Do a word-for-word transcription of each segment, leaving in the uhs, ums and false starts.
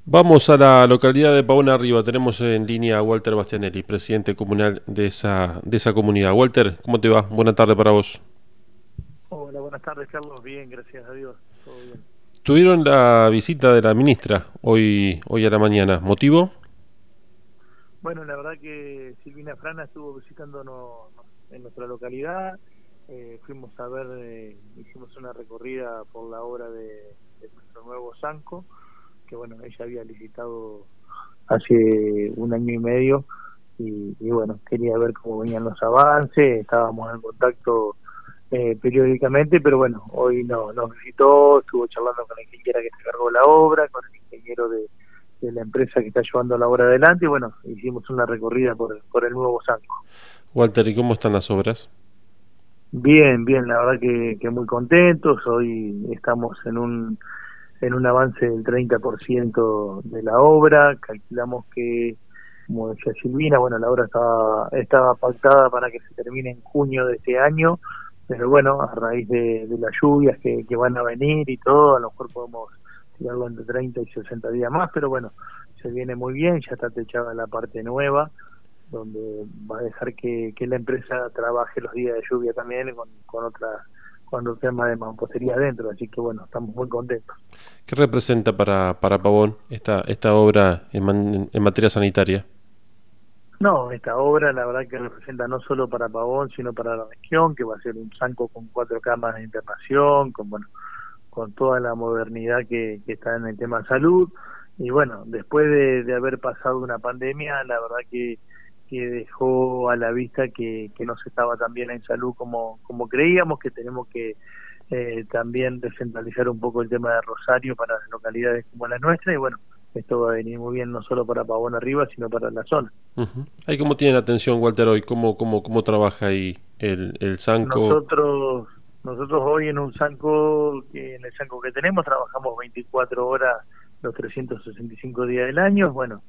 Vamos a la localidad de Pavón Arriba. Tenemos en línea a Walter Bastianelli, presidente comunal de esa, de esa comunidad. Walter, ¿cómo te va? Buena tarde para vos. Hola, buenas tardes, Carlos. Bien, gracias a Dios. Todo bien. Tuvieron la visita de la ministra hoy, hoy a la mañana. ¿Motivo? Bueno, la verdad que Silvina Frana estuvo visitándonos en nuestra localidad. Eh, fuimos a ver, eh, hicimos una recorrida por la obra de, de nuestro nuevo Zanco, que bueno, ella había licitado hace un año y medio y, y bueno, quería ver cómo venían los avances. Estábamos en contacto eh, periódicamente, pero bueno, hoy no, nos visitó, estuvo charlando con la ingeniera que se encargó la obra, con el ingeniero de, de la empresa que está llevando la obra adelante, y bueno, hicimos una recorrida por, por el nuevo Zanco. Walter, ¿y cómo están las obras? Bien, bien, la verdad que, que muy contentos. Hoy estamos en un en un avance del treinta por ciento de la obra. Calculamos que, como decía Silvina, bueno, la obra estaba, estaba pactada para que se termine en junio de este año, pero bueno, a raíz de, de las lluvias que, que van a venir y todo, a lo mejor podemos tirarlo entre treinta y sesenta días más, pero bueno, se viene muy bien. Ya está techada la parte nueva, donde va a dejar que, que la empresa trabaje los días de lluvia también con, con otra con otro tema de mampostería adentro, así que bueno, estamos muy contentos. ¿Qué representa para, para Pavón esta, esta obra en, man- en materia sanitaria? No, esta obra la verdad que representa no solo para Pavón, sino para la región, que va a ser un Zanco con cuatro camas de internación, con bueno, con toda la modernidad que, que está en el tema salud. Y bueno, después de, de haber pasado una pandemia, la verdad que, que dejó a la vista que, que no se estaba tan bien en salud como, como creíamos, que tenemos que eh, también descentralizar un poco el tema de Rosario para localidades como la nuestra. Y bueno, esto va a venir muy bien no solo para Pavón Arriba, sino para la zona. Ujú. ¿Ahí cómo tiene la atención, Walter, hoy? ¿Cómo, cómo, cómo trabaja ahí el, el Sanco? Nosotros nosotros hoy en un Zanco, que en el Zanco que tenemos, trabajamos veinticuatro horas los trescientos sesenta y cinco días del año, bueno,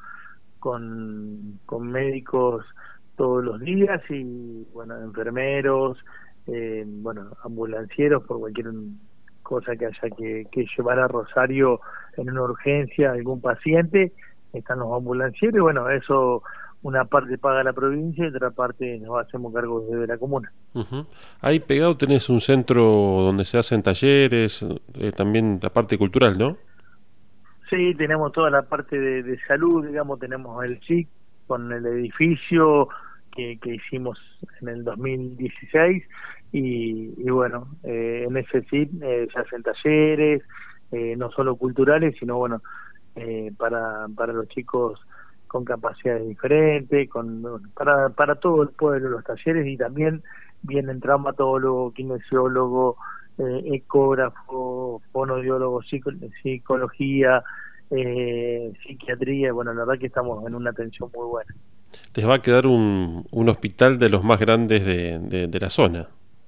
con, con médicos todos los días y, bueno, enfermeros, eh, bueno, ambulancieros por cualquier cosa que haya que, que llevar a Rosario en una urgencia a algún paciente. Están los ambulancieros y bueno, eso una parte paga la provincia y otra parte nos hacemos cargo desde la comuna. Ujú. Ahí pegado tenés un centro donde se hacen talleres, eh, también la parte cultural, ¿no? Sí, tenemos toda la parte de, de salud, digamos, tenemos el S I C con el edificio que, que hicimos en el dos mil dieciséis y, y bueno, eh, en ese S I C eh, se hacen talleres, eh, no solo culturales, sino bueno, eh, para, para los chicos con capacidades diferentes, con para, para todo el pueblo los talleres, y también vienen traumatólogo, kinesiólogo, eh, ecógrafo, fonoaudiólogo, psico, psicología, eh, psiquiatría. Bueno, la verdad que estamos en una atención muy buena. Les va a quedar un, un hospital de los más grandes de, de, de la zona.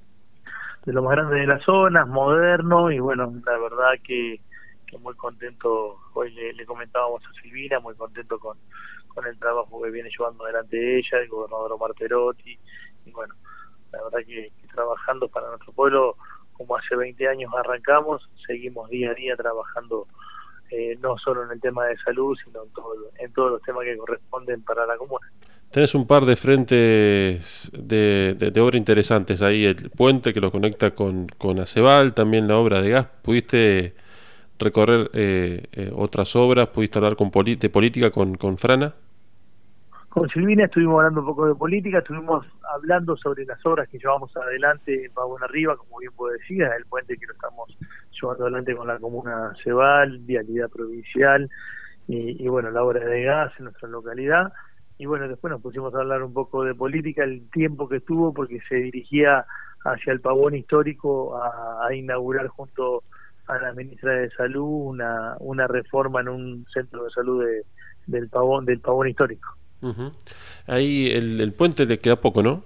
De lo más grande de las zonas, moderno, y bueno, la verdad que, que muy contento. Hoy le, le comentábamos a Silvina, muy contento con, con el trabajo que viene llevando adelante ella, el gobernador Omar Perotti, y bueno, la verdad que, que trabajando para nuestro pueblo, como hace veinte años arrancamos, seguimos día a día trabajando, eh, no solo en el tema de salud, sino en, todo, en todos los temas que corresponden para la comuna. Tenés un par de frentes de, de, de obra interesantes ahí, el puente que lo conecta con, con Acebal, también la obra de gas. ¿Pudiste recorrer eh, eh, otras obras? ¿Pudiste hablar con poli de política con, con Frana? Con Silvina estuvimos hablando un poco de política, estuvimos hablando sobre las obras que llevamos adelante en Pavón Arriba, como bien puedo decir, el puente que lo estamos llevando adelante con la comuna Ceval, vialidad provincial, y, y bueno, la obra de gas en nuestra localidad. Y bueno, después nos pusimos a hablar un poco de política, el tiempo que estuvo, porque se dirigía hacia el Pavón histórico a, a inaugurar junto a la ministra de Salud una, una reforma en un centro de salud de, del Pavón, del Pavón histórico. Uh-huh. Ahí el, el puente le queda poco, ¿no?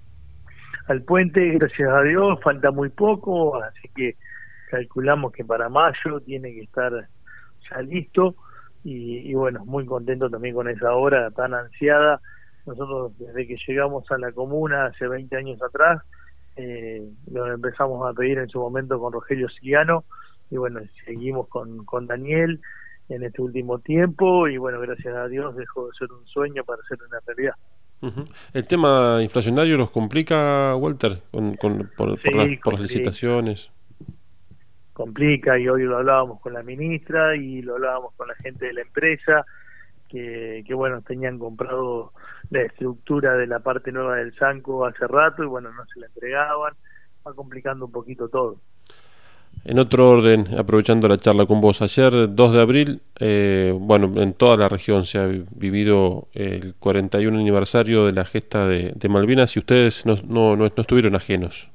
Al puente, gracias a Dios, falta muy poco, así que calculamos que para mayo tiene que estar ya listo, y, y bueno, muy contento también con esa obra tan ansiada. Nosotros desde que llegamos a la comuna hace veinte años atrás, eh, lo empezamos a pedir en su momento con Rogelio Siliano, y bueno, seguimos con, con Daniel, en este último tiempo y bueno, gracias a Dios dejó de ser un sueño para ser una realidad. Uh-huh. ¿El tema inflacionario los complica, Walter, con, con, por, por, las, Sí, por las complica, licitaciones? complica y hoy lo hablábamos con la ministra y lo hablábamos con la gente de la empresa, que, que bueno, tenían comprado la estructura de la parte nueva del Sanco hace rato y bueno, no se la entregaban, va complicando un poquito todo. En otro orden, aprovechando la charla con vos, ayer dos de abril, eh, bueno, en toda la región se ha vivido el cuarenta y uno aniversario de la gesta de, de Malvinas y ustedes no, no, no, no estuvieron ajenos.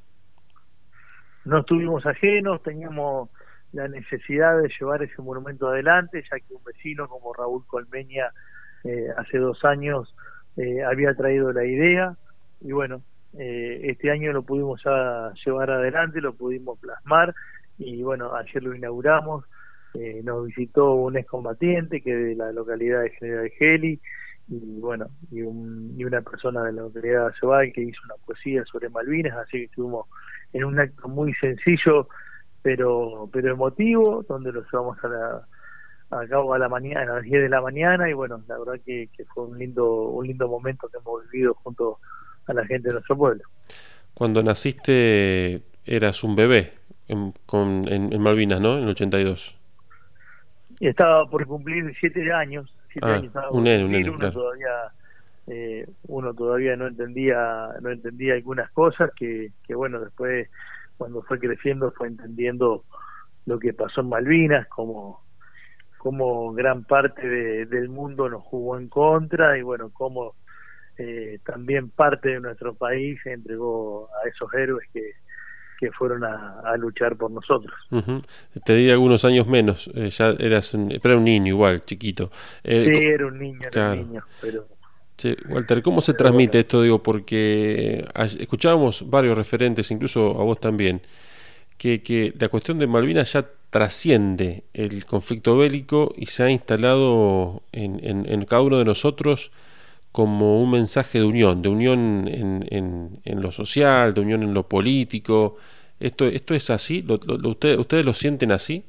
No estuvimos ajenos, teníamos la necesidad de llevar ese monumento adelante, ya que un vecino como Raúl Colmeña eh, hace dos años eh, había traído la idea y bueno, eh, este año lo pudimos ya llevar adelante, lo pudimos plasmar y bueno, ayer lo inauguramos, eh, nos visitó un excombatiente que de la localidad de General Geli y bueno, y, un, y una persona de la localidad de Acebal que hizo una poesía sobre Malvinas, así que estuvimos en un acto muy sencillo pero pero emotivo, donde lo llevamos a la a cabo a la mañana, a las diez de la mañana y bueno, la verdad que, que fue un lindo un lindo momento que hemos vivido junto a la gente de nuestro pueblo. Cuando naciste eras un bebé en, con, en, en Malvinas, ¿no? En el ochenta y dos. Y estaba por cumplir siete años, siete Ah, años estaba un por nene, un cumplir, nene, uno claro. todavía eh, uno todavía no entendía no entendía algunas cosas que, que bueno, después cuando fue creciendo fue entendiendo lo que pasó en Malvinas, como como gran parte de, del mundo nos jugó en contra y bueno, como eh, también parte de nuestro país se entregó a esos héroes que, que fueron a, a luchar por nosotros. Uh-huh. Te di algunos años menos, eh, ya eras un, pero era un niño igual, chiquito. Sí, Eh, co- era un niño, era un claro. niño, pero, Che, Walter, ¿cómo se pero bueno. transmite esto? Digo, porque escuchábamos varios referentes, incluso a vos también, que, que la cuestión de Malvinas ya trasciende el conflicto bélico y se ha instalado en, en, en cada uno de nosotros como un mensaje de unión, de unión en, en, en lo social, de unión en lo político. ¿Esto, esto es así? ¿Lo, lo, lo, ustedes, ¿Ustedes lo sienten así?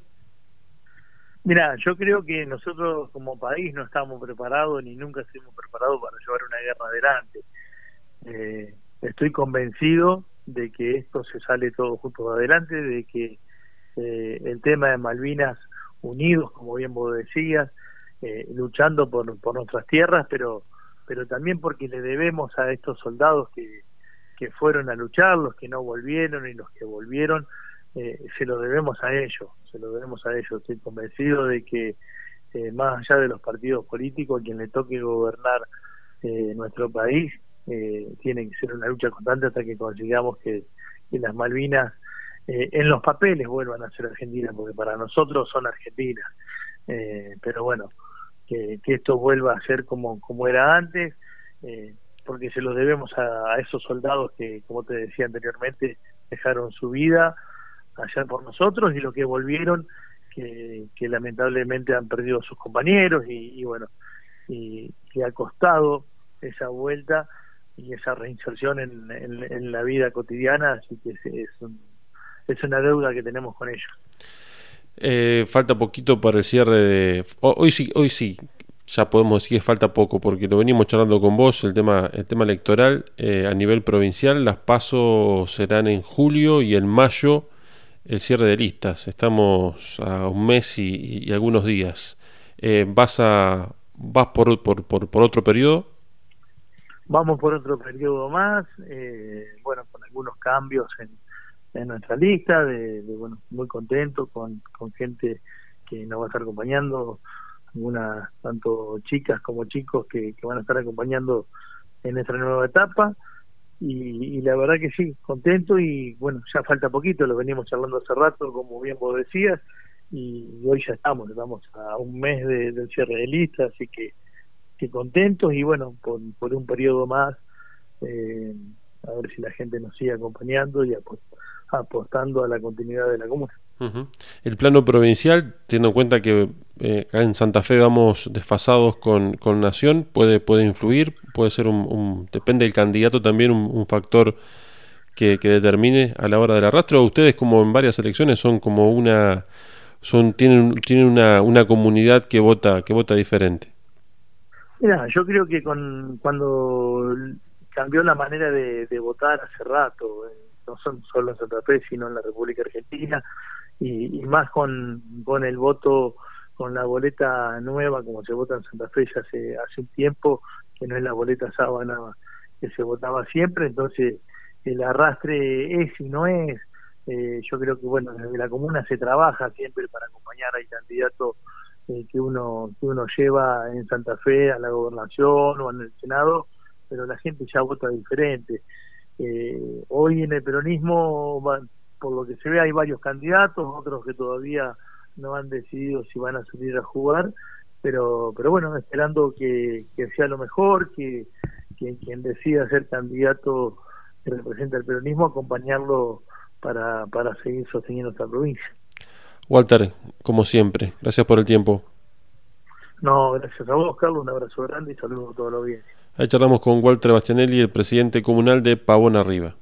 Mira, yo creo que nosotros como país no estamos preparados ni nunca estuvimos preparados para llevar una guerra adelante. Eh, estoy convencido de que esto se sale todo juntos adelante, de que eh, el tema de Malvinas unidos, como bien vos decías, eh, luchando por, por nuestras tierras, pero pero también porque le debemos a estos soldados que, que fueron a luchar, los que no volvieron y los que volvieron, eh, se lo debemos a ellos, se lo debemos a ellos. Estoy convencido de que eh, más allá de los partidos políticos, a quien le toque gobernar eh, nuestro país, eh, tiene que ser una lucha constante hasta que consigamos que, que las Malvinas eh, en los papeles vuelvan a ser Argentinas, porque para nosotros son Argentinas, eh, pero bueno, que, que esto vuelva a ser como, como era antes, eh, porque se lo debemos a, a esos soldados que, como te decía anteriormente, dejaron su vida allá por nosotros y los que volvieron, que, que lamentablemente han perdido a sus compañeros y, y bueno, y que ha costado esa vuelta y esa reinserción en, en, en la vida cotidiana, así que es, es, un, es una deuda que tenemos con ellos. Eh, falta poquito para el cierre de... Hoy sí, hoy sí, ya podemos decir que falta poco, porque lo venimos charlando con vos, el tema, el tema electoral eh, a nivel provincial. Las PASO serán en julio y en mayo el cierre de listas. Estamos a un mes y, y algunos días. Eh, ¿Vas a vas por, por, por, por otro periodo? Vamos por otro periodo más, eh, bueno, con algunos cambios en, en nuestra lista, de, de bueno, muy contento con, con gente que nos va a estar acompañando, algunas tanto chicas como chicos que, que van a estar acompañando en esta nueva etapa y, y la verdad que sí, contento y bueno, ya falta poquito, lo venimos charlando hace rato, como bien vos decías, y hoy ya estamos, estamos a un mes de, del cierre de lista, así que que contentos y bueno, por, por un periodo más, eh, a ver si la gente nos sigue acompañando y apost apostando a la continuidad de la comuna. Uh-huh. El plano provincial, teniendo en cuenta que eh, acá en Santa Fe vamos desfasados con, con Nación, puede, puede influir, puede ser un, un depende del candidato también un, un factor que, que determine a la hora del arrastre, o ustedes como en varias elecciones son como una son tienen tienen una, una comunidad que vota que vota diferente. Mira, yo creo que con cuando cambió la manera de, de votar hace rato, eh, no son solo en Santa Fe, sino en la República Argentina, y, y más con, con el voto, con la boleta nueva, como se vota en Santa Fe ya hace, hace un tiempo, que no es la boleta sábana que se votaba siempre, entonces el arrastre es y no es. Eh, yo creo que, bueno, desde la comuna se trabaja siempre para acompañar al candidato eh, que uno que uno lleva en Santa Fe a la gobernación o en el Senado, pero la gente ya vota diferente. Eh, hoy en el peronismo, por lo que se ve, hay varios candidatos, otros que todavía no han decidido si van a salir a jugar, pero pero bueno, esperando que, que sea lo mejor, que, que quien decida ser candidato que representa el peronismo, acompañarlo para, para seguir sosteniendo esta provincia. Walter, como siempre, gracias por el tiempo. No, gracias a vos, Carlos, un abrazo grande y saludos a toda la audiencia. Ahí charlamos con Walter Bastianelli, el presidente comunal de Pavón Arriba.